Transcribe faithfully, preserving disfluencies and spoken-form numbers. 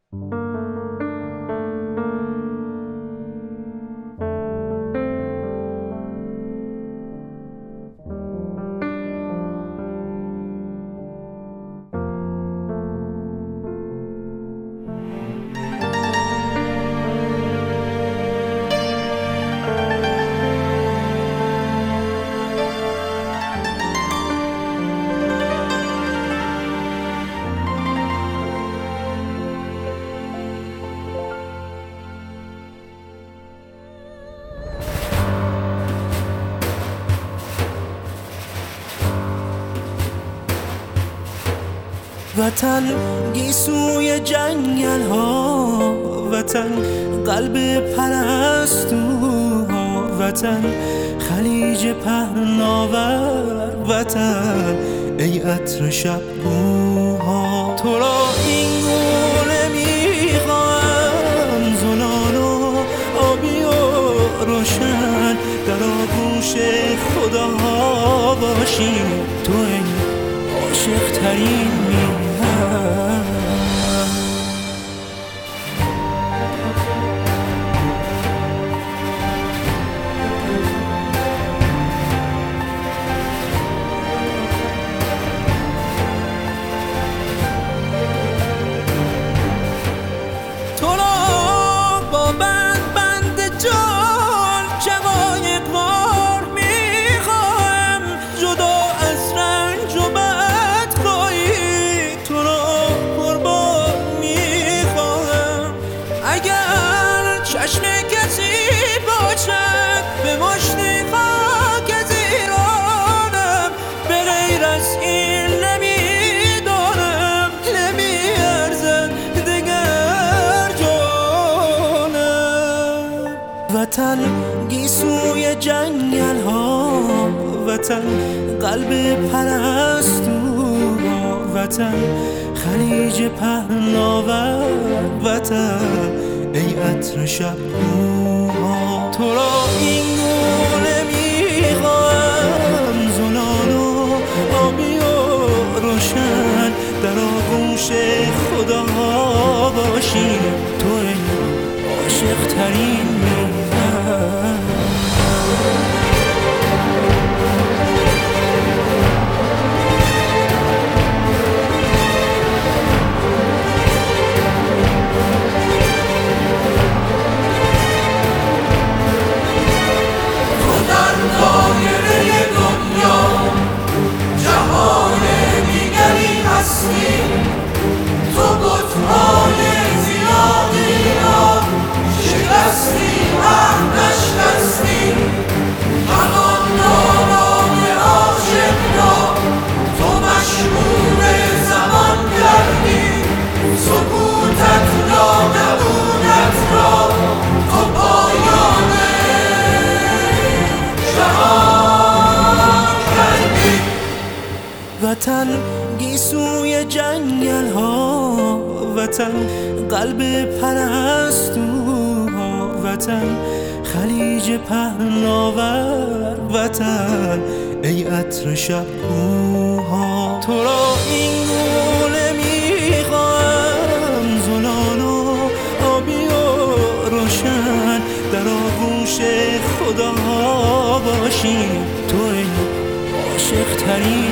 وطن گیسوی جنگل ها، وطن قلب پرستوها، وطن خلیج پهناور، وطن ای عطر شب بوها. تو را این گونه میخواهم زنان و آبی و روشن، در آغوش خدا باشی تو ای عاشق ترین میهن. تو را با بند بند جان شقایق وار میخواهم، جدا از رنج و بدخواهی تو را قربان میخواهم. اگر چشم کسی باشد به مشتی خاک از ایرانم، به غیر از این نمیدانم نمیارزد دگر جانم. وطن گیسوی جنگل ها، وطن قلب پرستوها، وطن خلیج پهناور، وطن ای عطر شب بوها. تو را این گونه میخواهم زنان و آبی و روشن، در آغوش خدا باشی تو ای عاشق ترین میهن. تو بت‌های زیادی را شکستی، عهد نشکستی، همان نالان عاشق را تو مشهور زمان کردی. سکوتت را نبودت را تو پایان جهان کردی. وطن گیسوی جنگل ها، وطن قلب پرستوها، وطن خلیج پهناور، وطن ای عطر شب بوها. تو را این گونه میخواهم زنان و آبی و روشن، در آغوش خدا باشی تو ای عاشق ترین